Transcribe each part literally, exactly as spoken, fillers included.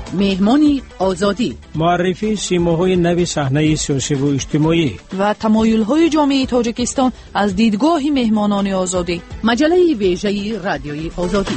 مهمانی آزادی، معرفی سیماهای نوی صحنه سیاسی و اجتماعی و تمایل‌های جامعه تاجیکستان از دیدگاه مهمانان آزادی. مجله ویژه رادیوی آزادی.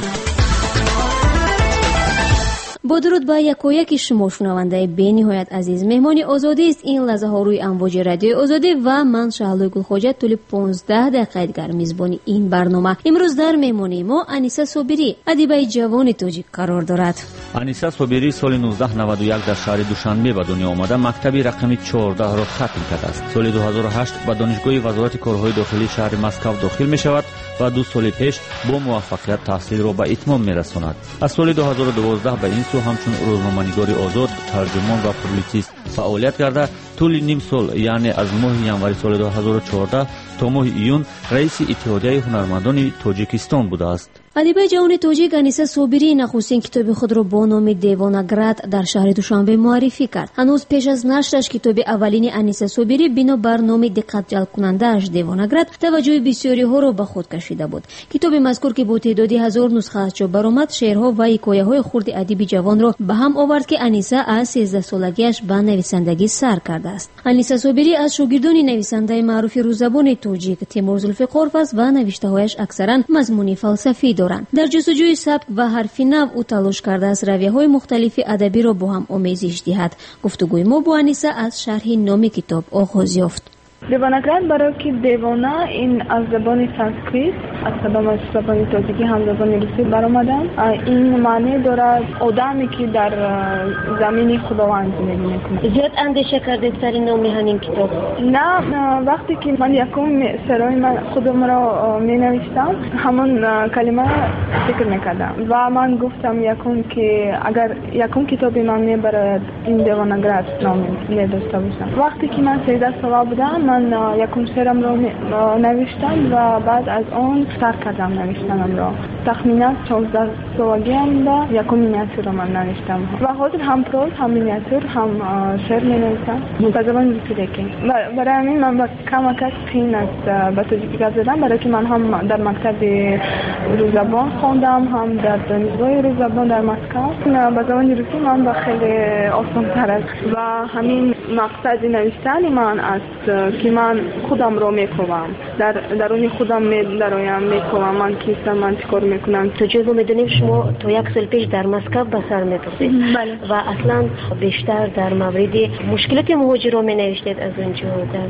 با درود با یکایک شما شنونده بی نهایت عزیز، مهمانی آزادی است این لحظه ها روی امواج رادیو آزادی و من شهلوی گلخواجه طول پانزده دقیقه دیگر میزبانی این برنامه. امروز در مهمانی ما انیسه صابری، ادیبه جوان تاجیک قرار دارد. انیسه صابری سال نوزده نود و یک در شهر دوشنبه به دنیا آمده مکتبی رقمی چهارده را ختم کرده است. سال دو هزار و هشت به دانشگاه وزارت کارهای داخلی شهر مسکو داخل می شود و دو سال پیش با موفقیت تحصیل را به اتمام می رساند. از سال دو هزار و دوازده به این سو همچون روزنامه‌نگار آزاد، ترجمان و پوبلیسیست فعالیت کرده. طول نیم سال یعنی از ماه ینوری سال دو هزار و چهارده تا ماه ایون رئیس اتحادیه هنرمندان تاجیکستان بوده است. ادیبه جوان تاجیک انیسه صابری نخستین کتاب خود را با نام دیوانگرد در شهر دوشنبه معرفی کرد. هنوز پیش از نشرش کتاب اولین انیسه صابری بنا بر نام دقت جلب کننده اش دیوانگرد توجه بسیاری ها را به خود کشیده بود. کتاب مذکور که با تعدادی هزار نسخه از چاپ برآمد، شعرها و حکایه های خرد ادیب جوان را به هم آورد که انیسه از سیزده سالگیش به نویسندگی سر کرده است. انیسه صابری از شاگردان نویسنده معروف روززبان تاجیک تیمور ذوالفقار است و نوشته هایش اکثرا مضمون فلسفی دارند. در جستجوی سبک و حرفی نو او تلاش کرده است رویه‌های مختلف ادبی را با هم آمیزش دهد. گفتگوی ما با انیسه از شرح نام کتاب آغاز یافت. دیوانگرد برای که دیوانه این از زبان سانسکریت، از زبان تاجیکی هم زبان روسی برآمدن. این معنی دارد آدمی که در زمین خداوند زندگی میکنه. زیاد اندیشه کردید سر نام همین کتاب؟ نه، وقتی که من یکم سرای من خودم را می نوشتم همون کلمه فکر میکردم و من گفتم یکم که اگر یکم کتابی من میبرد این دیوانگرد نام می داشته باشم. وقتی که من سیزده ساله بودم من یکم شعرم را نوشتم و بعد از اون سر کردم نوشتنم را. تخمینا چهارده سالگیم دا یکم مینیاتور را من نوشتم و حاضر هم پروز هم مینیاتور هم شعر می نوشتم به زبان روسی دیگه. برای همین من با کم کس خیلی است به تاجیکی زدم، برای که من هم در مکتب روززبان خوندم هم در دانشگاه روززبان در مسکو. به زبان روسی من با خیلی آسان تر است و همین مقصد نوشتن من است که من خودم رو میکنم، در درون خودم میدرایم میکنم من کیستم، من چیکار میکنم. تجربه میدونیم شما تا یک سال پیش در مسکو به سر میبردید و اصلا بیشتر در مورد مشکلات مهاجرا می نوشتید، از اونجا در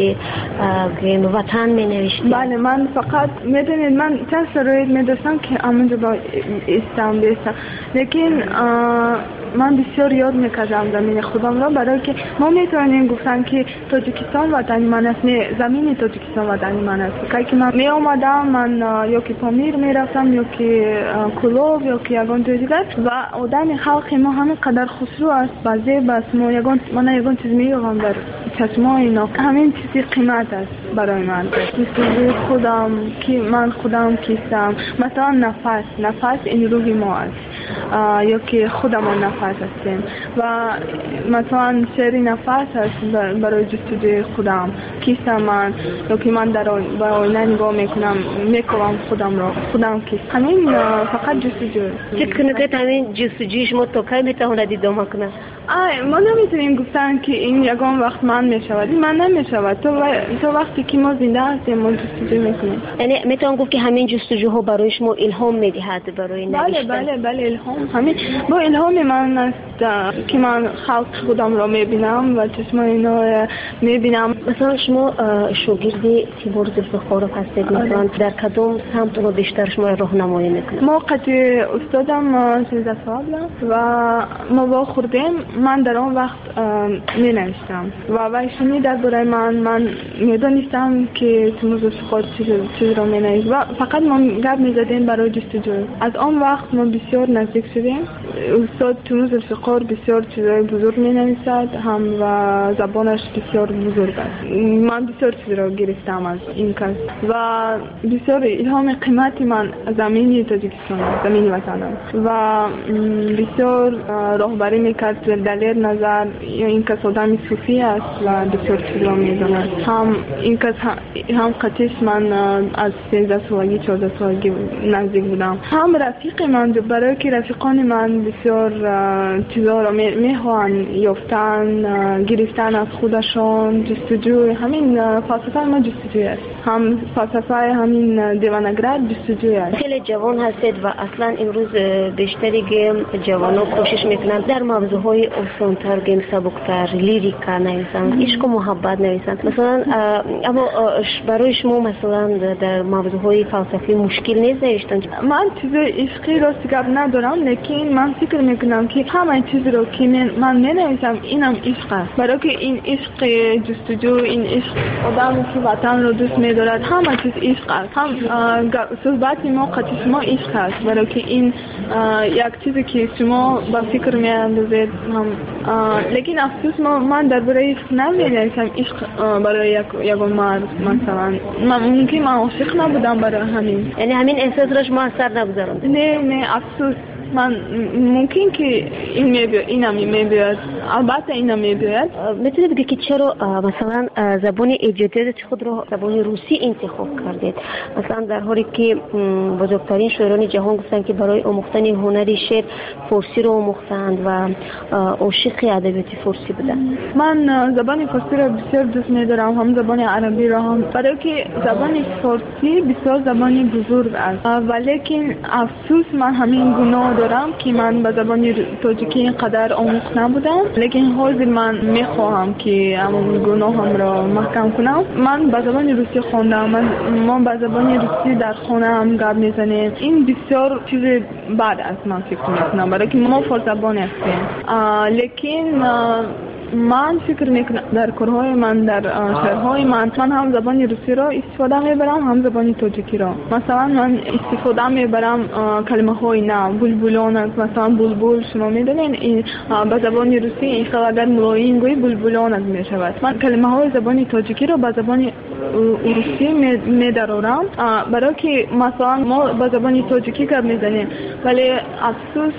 مورد وطن می نوشتید. بله، من فقط میدونید من چند شرایط میداشتم که همونجا با استم بیستم، لیکن من بسیار یاد میکردم زمین خودم را، برای که ما میتونیم گفتن که تاجیکستان وطن من است، زمین تاجیکستان وطن من است. که من می آمدم من یا که پامیر می رفتم یا که کلوب یا که یگان دیگر و آدم خلق ما همین قدر خسرو است بازی بس ما یگان من یگان چیز می یابم در چشمای اینا، همین چیزی قیمت است برای من. چیزی خودم که من خودم کیستم، مثلا نفس نفس این روح ما است یا که خودمان نفس هستیم و مثلا شعری نفس است برای جستجوی خودم کیستم من یا که من در با آینه نگاه میکنم میکنم خودم را خودم کیست. همین فقط جستجو. چه کنه که همین جستجوی شما تا کی میتواند ادامه کنه؟ آی ما نمیتونیم گفتن که این یگان وقت من میشود، من نمیشود. تو و... تو وقتی که ما زنده هستیم ما جستجو میکنیم. یعنی میتونم گفت که همین جستجوها برای شما الهام میدهد برای نوشتن؟ بله بله بله الهام. همین با الهام من است که من خلق خودم را میبینم و چشمای اینا میبینم. مثلا شما شاگرد تیمور ذوالفقار هستید، مثلا در کدام سمت رو بیشتر شما راهنمایی میکنید؟ ما قطعی استادم سیزده سال و ما با خوردیم من در آن وقت می نوشتم و وایشونی در برای من من میدانستم که تیمور ذوالفقار چیز را می نویسد و فقط ما گپ می زدیم برای جستجو. از آن وقت ما بسیار نزدیک شدیم. استاد تیمور ذوالفقار بسیار چیزای بزرگ می نویسد هم و زبانش بسیار بزرگ است. من بسیار چیز را گرفتم از این کس و بسیار الهام قیمتی من زمینی تاجیکستان زمینی وطنم و بسیار راهبری میکرد دلیل نظر یا این کس آدمی صوفی است و بسیار چیز را میداند. هم این کس هم قطعش من از سیزده سالگی چهارده سالگی نزدیک بودم، هم رفیق من برای که رفیقان من بسیار چیزا رو میخوان یافتن، گرفتن از خودشان. جستجوی همین فلسفه ما جستجوی است، هم فلسفه همین دیوانگرد جستجوی است. خیلی جوان هستید و اصلا امروز بیشتری گیم جوانان کوشش میکنن در موضوعهای آسان‌تر، گیم سبکتر، لیریکا نویسن، عشق و محبت نویسن. مثلا اما برای شما مثلا در موضوعهای فلسفی مشکل نیست نوشتن؟ من چیز عشقی را سیگاب ندارم، لیکن من فکر میکنم که همه چیز رو که من مینویسم اینم عشق است، برای که این عشق جستجو، این عشق آدمی که وطن رو دوست می‌دارد، همه چیز عشق است. هم صحبت ما قطعی شما عشق است، برای که این یک چیزی که شما با فکر میاندازید. هم لیکن افسوس ما من درباره عشق نمی‌نویسم. عشق برای یک یک مرد مثلا من ممکن من عاشق نبودم، برای همین یعنی همین احساس را شما اثر نگذارند؟ نه نه افسوس من ممکن که این میبید، اینم میبید، البته اینم میبید. میتونید بگید که چرا مثلا زبان ایجادیت خود را زبان روسی انتخاب کردید؟ مثلا در حالی که بزرگترین شاعران جهان گفتن که برای آموختن هنر شعر فارسی رو آموختند و عاشق ادبیات فارسی بودن. من زبان فارسی را بسیار دوست می‌دارم، هم زبان عربی را هم، برای که زبان فارسی بسیار زبان بزرگ است. ولیکن افسوس من همین گناه دارم که من به زبان تاجیکی اینقدر آموخته نبودم، لیکن حاضر من میخواهم که همون گناهم را محکم کنم. من به زبان روسی خواندم، من ما به زبان روسی در خانه هم گپ میزنیم. این بسیار چیز بد است من فکر میکنم، برای که ما فارسی زبان هستیم. لیکن من فکر میکنم در کارهای من، در شعرهای من، من هم زبان روسی را استفاده میبرم، هم زبان تاجیکی را. مثلا من استفاده میبرم کلمه های نه بلبلان است. مثلا بلبل شما میدونین این به زبان روسی این خیلی اگر ملایم گویی بلبلان است میشود. من کلمه های زبان تاجیکی را به زبان روسی میدرارم، برای که مثلا ما به زبان تاجیکی گپ میزنیم، ولی افسوس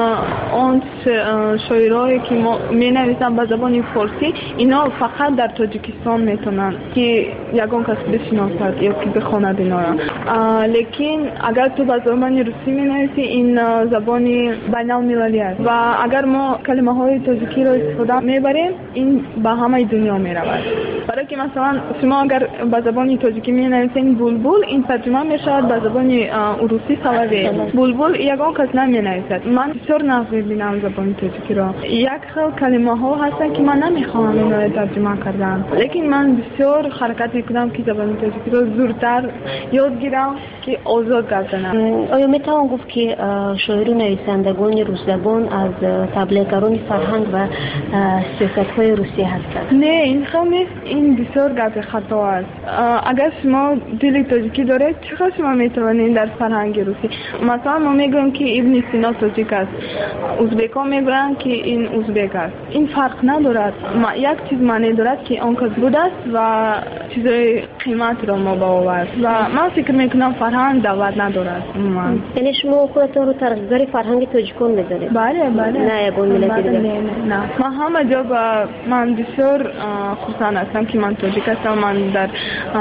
اون شاعرایی که ما مینویسن به زبان فارسی اینا فقط در تاجیکستان میتونن که یگان کس بشناسد یا که بخواند اینا را. لیکن اگر تو به زبان روسی مینویسی این زبان بین المللی است و اگر ما کلمه های تاجیکی را استفاده میبریم این به همه دنیا میرود. برای که مثلا شما اگر به زبان تاجیکی مینویسین بلبل، این ترجمه میشود به زبان روسی سلاوی. بلبل یگان کس نمینویسد. من بسیار نقد میبینم زبان تاجیکی را. یک خیلی کلمه ها هستن که من نمیخوام اینا را ترجمه کردم، لیکن من بسیار حرکت میکنم که زبان تاجیکی را زودتر یاد گیرم که آزاد گردنم. آیا میتوان گفت که شاعر و نویسندگان روس زبان از تبلیغگران فرهنگ و سیاست‌های روسی هستند؟ نه این خیلی این بسیار گپ خطا است. اگر شما دل تاجیکی دارید چقدر شما میتوانید در فرهنگ روسی؟ مثلا ما میگویم که ابن سینا تاجیک است، ازبک‌ها میگویند که این ازبک است. این فرق ندارد. ما یک چیز معنی دارد که آن کس بود است و چیزای قیمت را ما باورد و من فکر میکنم فرهنگ دولت ندارد. یعنی شما خودتون رو ترجمه‌گر فرهنگ تاجیکان می‌دانید؟ بله بله. نه یگان ملت دیگر. نه نه. من همه جا با من بسیار خوشحال هستم که من تاجیک هستم. من در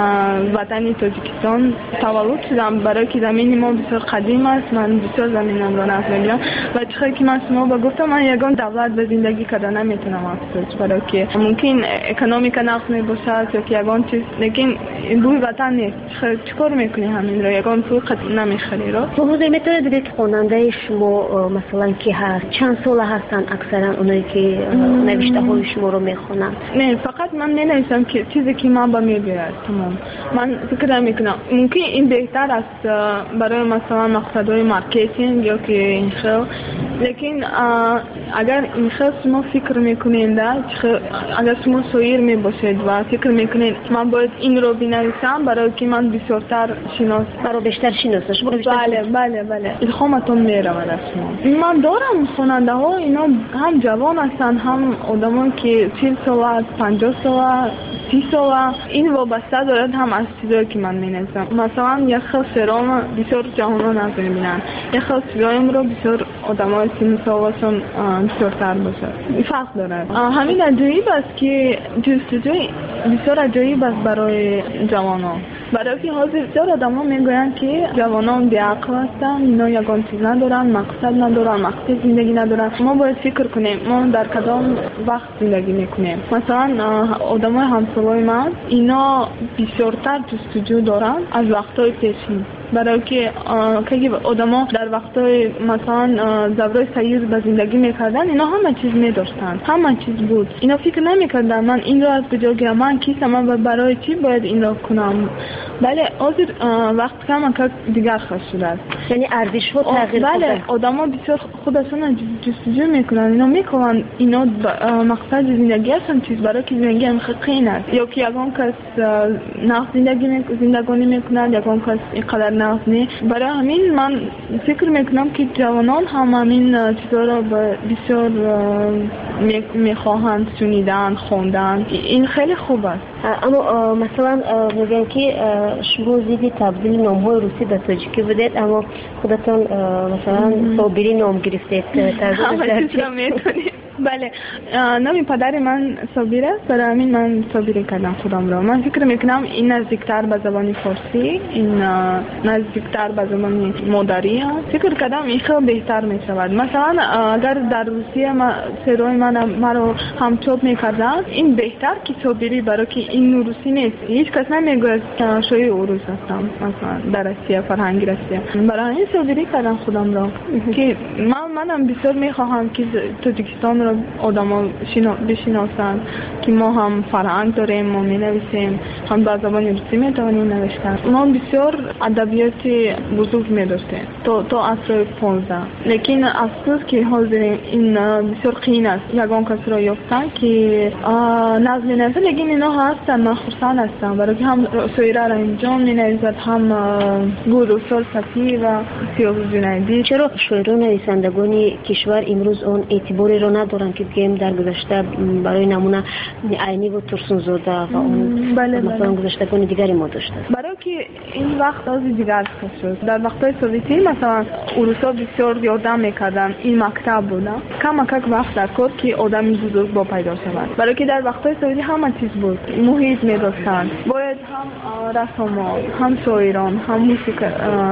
وطن تاجیکستان تولد شدم، برای که زمین ما بسیار قدیم است. من بسیار زمینم را نقد می‌کنم و چقدر که من شما با گفتم من یگان دولت به زندگی کردن نمیتونم افسوس، برای که ممکن اکونومیک نقص می باشد یا که یگان چیز، لیکن این بوی وطن نیست. چیکار میکنی همین را یگان پول قطع نمیخری را. تو حضور میتونید بگید که خواننده شما مثلا کی هست؟ چند ساله هستن اکثرا اونایی که نوشته های شما رو میخونن؟ نه فقط من ننویسم که چیزی که من با میگوید تمام. من فکر نمیکنم ممکن این بهتر است برای مثلا مقصدهای مارکتینگ یا که این خیل، لیکن اگر این خیل شما فکر میکنید، اگر شما شاعر می باشید و فکر میکنید من باید این رو بنویسم برای که من بسیارتر شناس برای بیشتر شناسش. بله بله بله الهامتون میرود از شما. من دارم خواننده ها اینا هم جوان هستن، هم آدمان که چهل ساله، پنجاه ساله، سی ساله. این وابسته دارد هم از چیزایی که من مینویسم. مثلا یک خیلی شعرام بسیار جوانان از میبینن، یک خیلی شعرایم رو بسیار آدمای سی سالشون بسیارتر باشد. فرق دارد. همین عجیب است که جستجوی بسیار عجیب است برای جوانان. برای که حاضر بسیار آدم ها میگویند که جوانان بی‌عقل هستند، اینا یگان چیز ندارن، مقصد ندارن، مقصد زندگی ندارن. ما باید فکر کنیم ما در کدام وقت زندگی میکنیم. مثلا آدم های همسالای من اینا بسیارتر جستجو دارن از وقتهای پیشین، برای که که آدما در وقتای مثلا دورای سیر به زندگی میکردن اینا همه چیز میداشتن، همه چیز بود. اینا فکر نمیکردن من این رو از کجا گیرم، من کیستم، من برای چی باید این رو کنم. بله حاضر وقت کم که دیگر خواهد شده است، یعنی ارزش ها تغییر کرده. بله آدما بسیار خودشون جستجو میکنن، اینا میکنن اینا مقصد زندگی هستن چیز، برای که زندگی حقیقی است. یا که یگان کس نه زندگی زندگانی میکنن، یگان کس اینقدر نه. برای همین من فکر میکنم که جوانان هم همین چیزا را بسیار میخواهند شنیدن، خوندن. این خیلی خوب است. اما مثلا میگن که شما زیدی تبدیل نام‌های روسی به تاجیکی بودید، اما خودتون مثلا صابری نام گرفتید. همه چیز را میتونید. بله نام پدر من صابر است، برای همین من صابری کردم خودم را. من فکر میکنم این نزدیکتر به زبان فارسی، این نزدیکتر به زبان مادری است. فکر کردم این خیلی بهتر میشود. مثلا اگر در روسیه ما سروی من مرا هم چوب میکردن این بهتر که صابری، برای که این روسی نیست. هیچ کس نمیگه شوی اوروس هستم مثلا در روسیه، فرهنگ روسیه. برای این صابری کردم خودم را که من منم بسیار میخواهم که تاجیکستان را آدما بشناسند که ما هم فرهنگ داریم، ما مینویسیم، هم به زبان روسی میتوانیم نوشتن. ما بسیار ادبیات بزرگ می‌داشتیم تا تا عصر پانزده، لیکن افسوس که حاضر این بسیار قین است یگان کس را یافتن که نظم نویسه. لیکن اینا هستن، من خرسند هستم برای که هم شعر را انجام مینویسد، هم گلوسال فتی و سیاوش جنیدی. چرا شاعران نویسندگان کشور امروز اون اعتباری را ندارن که بگیم در گذشته؟ برای نمونه عینی و ترسونزاده و اون بله مثلا بله. گذشتگان دیگری ما داشتن. برای که این وقت از دیگر شد. در وقتای سوویتی مثلا روسا بسیار یادم میکردن این مکتب بودن، کم کم وقت در کار که آدمی بزرگ با پیدا شود. برای که در وقتای سوویتی همه چیز بود، محیط میداشتن، باید هم رسومات، هم شاعران، هم موسیقی،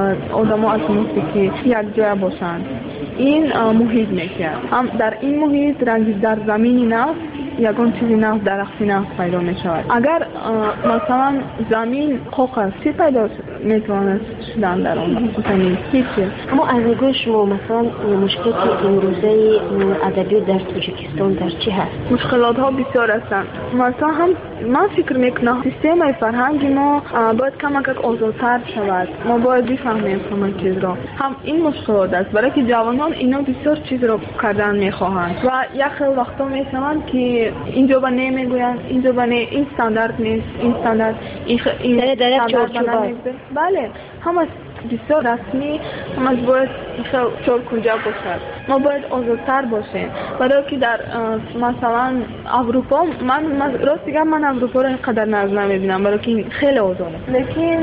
آدما از موسیقی یک جای باشند. این محیط میکرد. هم در این محیط رنگ در زمینی نفت یگان چیزی نفت، درختی نفت پیدا می شود. اگر مثلا زمین خوک است چی پیدا میتواند شدن در آن؟ زمین هیچی. اما از نگاه شما مثلا مشکلات امروزه ادبیات در تاجیکستان در چی هست؟ مشکلات ها بسیار هستند. مثلا هم من فکر میکنم سیستم فرهنگی ما باید کم کم آزادتر شود. ما باید بفهمیم همه چیز را. هم این مشکلات است برای که جوانان اینا بسیار چیز را کردن میخواهند و یک خیلی وقتا میشوند که اینجا با نمیگویند، اینجا با نه، این استاندارد نیست، این استاندارد این خ... این استاندارد بله همه بسیار رسمی، همه باید چور کنجا باشد. ما باید آزادتر باشیم برای که در مثلا اروپا من, من راست دیگه من اروپا رو اینقدر نظر نمیبینم برای که خیلی آزاده، لیکن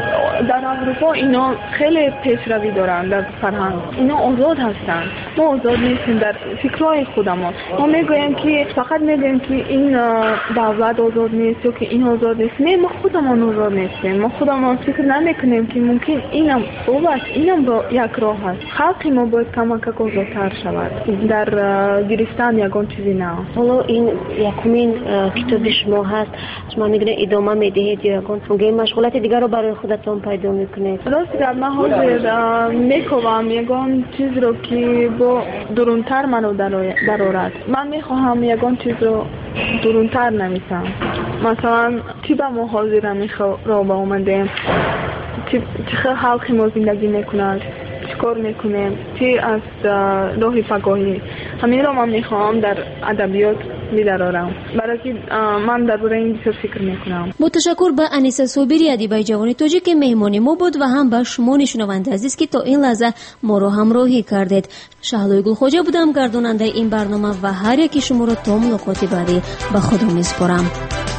در اروپا اینا خیلی پیشروی دارن در فرهنگ، اینا آزاد هستن. ما آزاد نیستیم در فکرهای خودمون. ما میگوییم که فقط میگوییم که این دولت آزاد نیست یا که این آزاد نیست. نه، ما خودمون آزاد نیستیم. ما خودمون فکر نمیکنیم که ممکن اینم خوب است، اینم با یک راه هست. خلقی ما باید کم کم آزادتر شود در گرفتن یگان چیزی نه. حالا این یکمین کتاب شما هست، شما میگن ادامه میدهید یا یگان فوقی مشغولات دیگر رو برای خودتون پیدا میکنید؟ راست در من حاضر میکنم یگان چیز رو که با درونتر منو درآورد. من میخواهم یگان چیز رو درونتر نمیسم. مثلا چی با ما حاضر میخوا رو با اومدیم، چه خلقی ما زندگی میکنند، چی کار میکنیم، چی از راه پگاهی. همین رو من میخوام در ادبیات میدارم برای که من درباره این بسیار فکر میکنم. متشکر به انیسه صابری ادیبای جوان تاجیک که مهمانی ما بود و هم به شما شنونده عزیز که تا این لحظه ما رو همراهی کردید. شهلوی گلخواجه بودم گرداننده این برنامه و هر یکی شما رو تا ملاقات بعدی به خدا میسپارم.